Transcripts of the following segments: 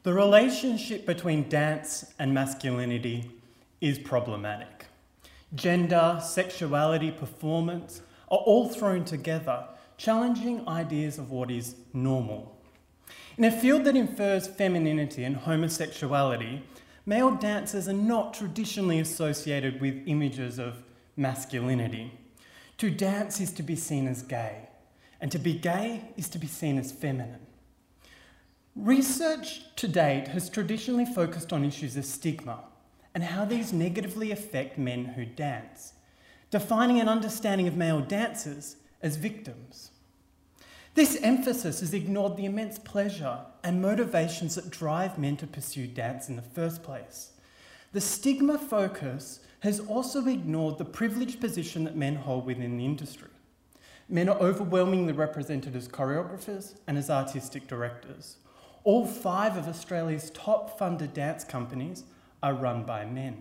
The relationship between dance and masculinity is problematic. Gender, sexuality, performance are all thrown together, challenging ideas of what is normal. In a field that infers femininity and homosexuality, male dancers are not traditionally associated with images of masculinity. To dance is to be seen as gay, and to be gay is to be seen as feminine. Research to date has traditionally focused on issues of stigma and how these negatively affect men who dance, defining an understanding of male dancers as victims. This emphasis has ignored the immense pleasure and motivations that drive men to pursue dance in the first place. The stigma focus has also ignored the privileged position that men hold within the industry. Men are overwhelmingly represented as choreographers and as artistic directors. All 5 of Australia's top funded dance companies are run by men.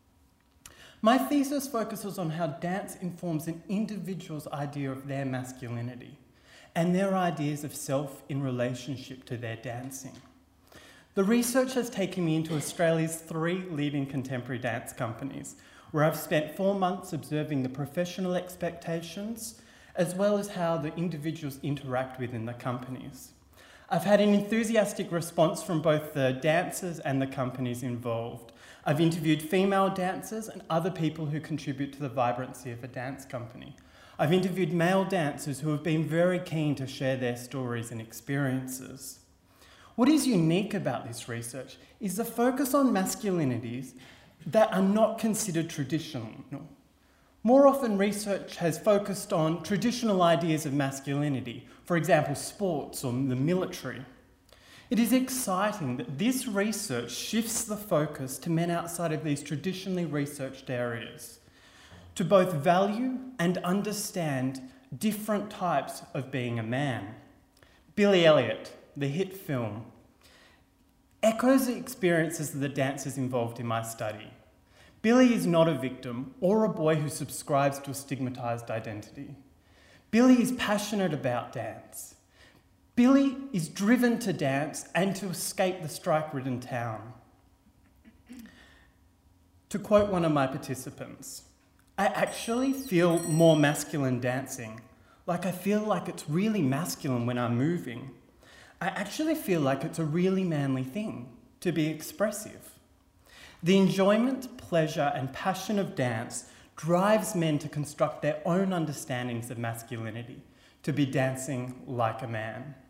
My thesis focuses on how dance informs an individual's idea of their masculinity and their ideas of self in relationship to their dancing. The research has taken me into Australia's 3 leading contemporary dance companies, where I've spent 4 months observing the professional expectations as well as how the individuals interact within the companies. I've had an enthusiastic response from both the dancers and the companies involved. I've interviewed female dancers and other people who contribute to the vibrancy of a dance company. I've interviewed male dancers who have been very keen to share their stories and experiences. What is unique about this research is the focus on masculinities that are not considered traditional. More often, research has focused on traditional ideas of masculinity, for example, sports or the military. It is exciting that this research shifts the focus to men outside of these traditionally researched areas, to both value and understand different types of being a man. Billy Elliot, the hit film, echoes the experiences of the dancers involved in my study. Billy is not a victim or a boy who subscribes to a stigmatised identity. Billy is passionate about dance. Billy is driven to dance and to escape the strike-ridden town. To quote one of my participants, I actually feel more masculine dancing. Like I feel like it's really masculine when I'm moving. I actually feel like it's a really manly thing to be expressive. The enjoyment, pleasure, and passion of dance drives men to construct their own understandings of masculinity, to be dancing like a man.